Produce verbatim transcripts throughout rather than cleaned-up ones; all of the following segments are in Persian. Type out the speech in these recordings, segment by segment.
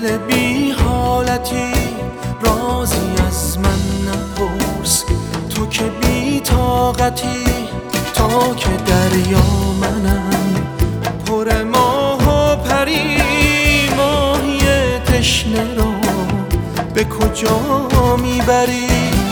گل بی حالتی رازی از من نپرس، تو که بی طاقتی تا که دریا منم پر ماه و پری. ماهی تشنه را به کجا میبری؟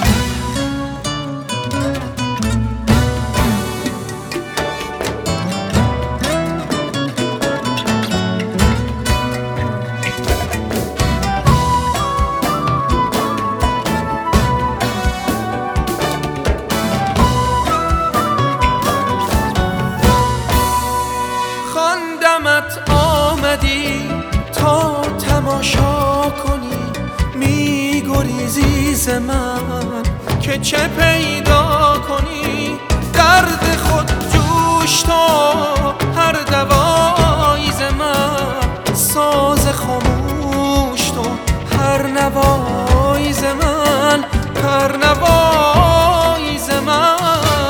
خواندمت آمدی تا تماشا کنی، میگریزی ز من که چه پیدا کنی. درد خود جوش تا هر دوایی ز من، ساز خاموش تو هر نوایی ز من، هر نوایی ز من.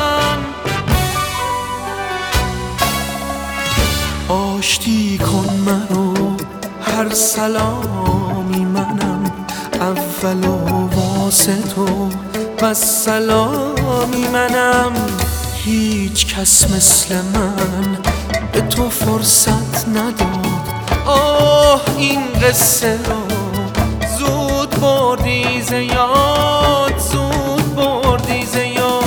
آشتی کن منو هر سلامی منم، اول و واسه تو و سلامی منم. هیچ کس مثل من به تو فرصت نداد، آه این قصه را زود بردی ز یاد، زود بردی ز یاد.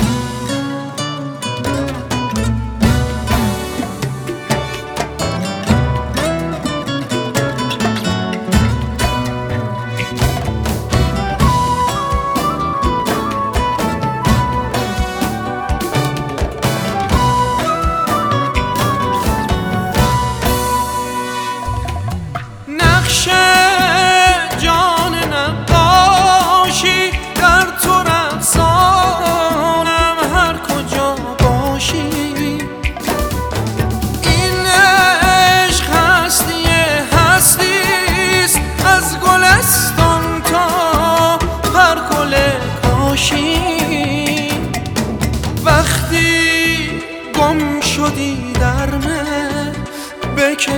نقش جان نقاشی در تو رقصانم هر کجا باشی. این عشق هستی هستیست از گلستان تا هر گل کاشی. وقتی گم شدی در من به که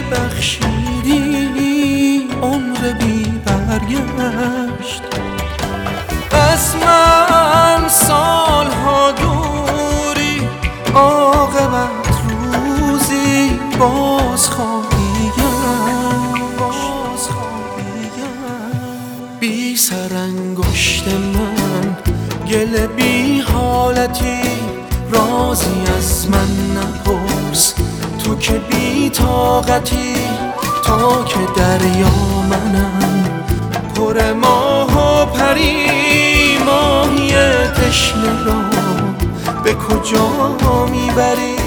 بخشیدی عمر بی برگشت. از من سالها دوری، عاقبت روزی باز خواهی گشت، باز خواهی گشت. بی سر انگشت من گل بی حالتی رازی از من نپرس، تو که بی طاقتی تا که دریا منم پر ماه و پری. ماهی تشنه را به کجا میبری؟